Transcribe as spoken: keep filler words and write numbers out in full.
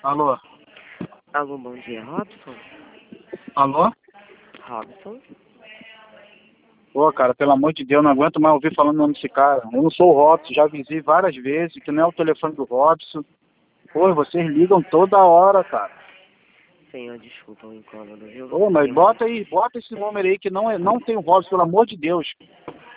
Alô? Alô, bom dia, Robson? Alô? Robson? Pô, cara, pelo amor de Deus, não aguento mais ouvir falando o nome desse cara. Eu não sou o Robson, já avisei várias vezes que não é o telefone do Robson. Pô, vocês ligam toda hora, cara. Senhor, desculpa o incômodo, viu? Pô, mas Eu- bota aí, bota esse número aí que não, é, não tem o Robson, pelo amor de Deus.